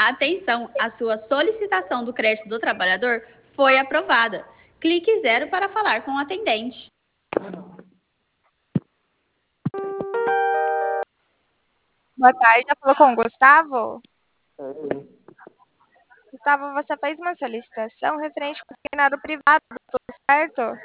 Atenção, a sua solicitação do crédito do trabalhador foi aprovada. Clique 0 para falar com o atendente. Boa tarde, já falou com o Gustavo? Gustavo, você fez uma solicitação referente ao funcionário privado, tudo certo?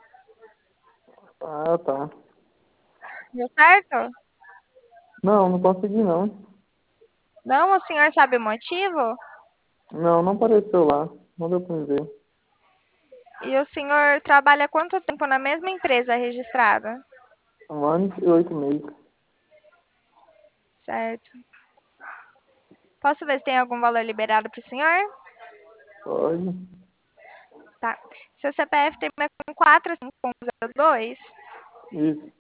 Ah, tá. Deu certo? Não consegui não. Não, o senhor sabe o motivo? Não apareceu lá. Não deu pra me ver. E o senhor trabalha há quanto tempo na mesma empresa registrada? 1 ano e 8 meses. Certo. Posso ver se tem algum valor liberado para o senhor? Pode. Tá. Seu CPF termina com 4502? Isso.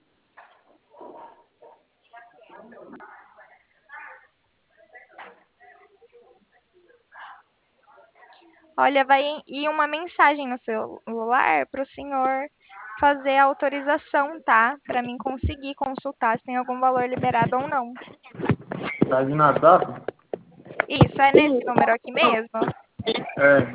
Olha, vai ir uma mensagem no seu celular para o senhor fazer a autorização, tá? Para mim conseguir consultar se tem algum valor liberado ou não. Tá de WhatsApp? Isso, é nesse número aqui mesmo? É.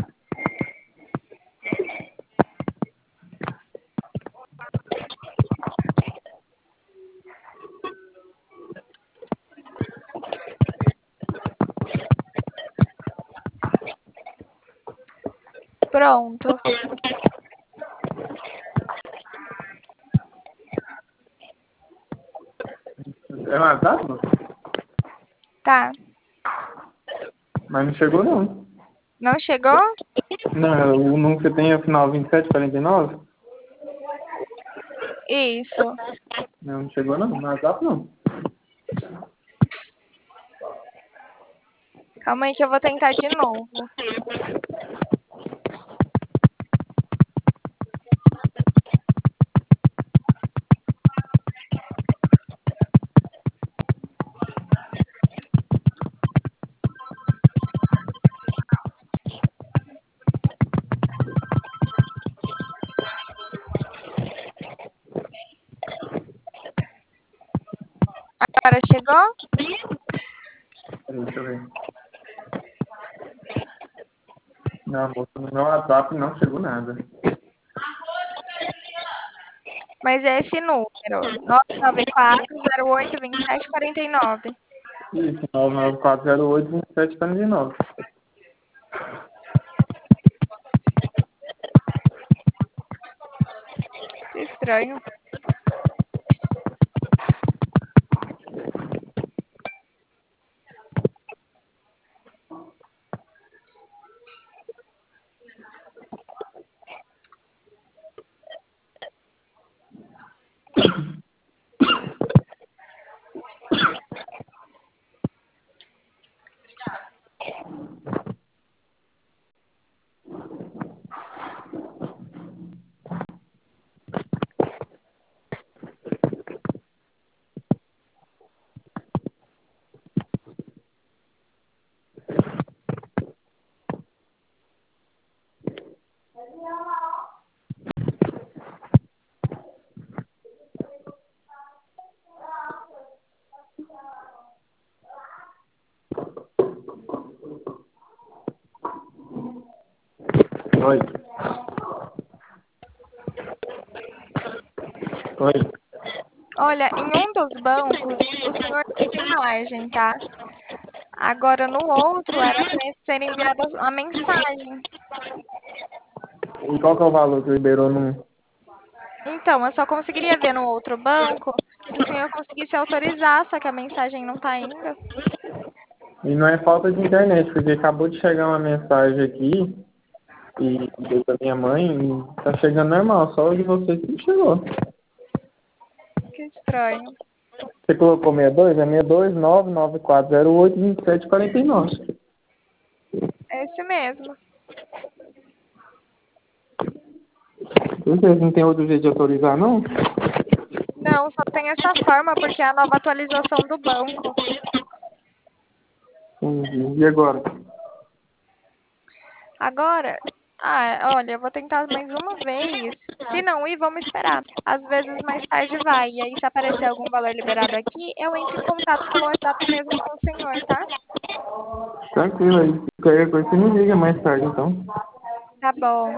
Pronto. É WhatsApp? Tá. Mas não chegou não. Não chegou? Não, o número que você tem é o final 2749? Isso. Não chegou não. No WhatsApp não. Calma aí que eu vou tentar de novo. Agora chegou? Peraí, deixa eu ver. Não, moça, no meu WhatsApp não chegou nada. Mas é esse número. 994082749. Isso, 994082749. Que estranho. Oi. Oi. Olha, em um dos bancos, o senhor teve margem, tá? Agora, no outro, era para ser enviada a mensagem. E qual que é o valor que liberou no... Então, eu só conseguiria ver no outro banco se o senhor conseguisse autorizar, só que a mensagem não está indo. E não é falta de internet, porque acabou de chegar uma mensagem aqui e deu pra minha mãe e tá chegando normal, só o de vocês que não chegou. Que estranho. Você colocou 62? É 62994082749. É esse mesmo. Vocês não tem outro jeito de autorizar, não? Não, só tem essa forma porque é a nova atualização do banco. Entendi. E agora? Agora, olha, eu vou tentar mais uma vez. Se não ir, vamos esperar. Às vezes mais tarde vai. E aí, se aparecer algum valor liberado aqui, eu entro em contato pelo WhatsApp mesmo com o senhor, tá? Tranquilo aí. Qualquer coisa você me liga mais tarde, então. Tá bom.